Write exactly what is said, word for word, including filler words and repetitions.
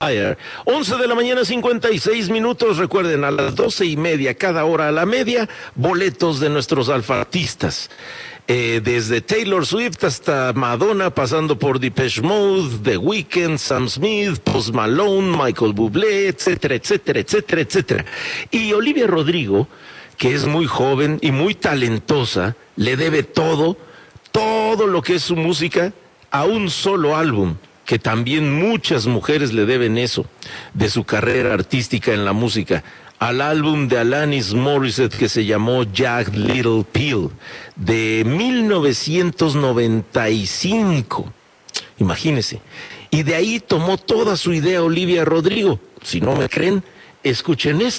once de la mañana, cincuenta y seis minutos. Recuerden, a las doce y media, cada hora a la media, boletos de nuestros alfartistas. Eh, desde Taylor Swift hasta Madonna, pasando por Depeche Mode, The Weeknd, Sam Smith, Post Malone, Michael Bublé, etcétera, etcétera, etcétera, etcétera. Y Olivia Rodrigo, que es muy joven y muy talentosa, le debe todo, todo lo que es su música a un solo álbum, que también muchas mujeres le deben eso, de su carrera artística en la música, al álbum de Alanis Morissette que se llamó Jagged Little Pill, de mil novecientos noventa y cinco, imagínense, y de ahí tomó toda su idea Olivia Rodrigo. Si no me creen, escuchen esto.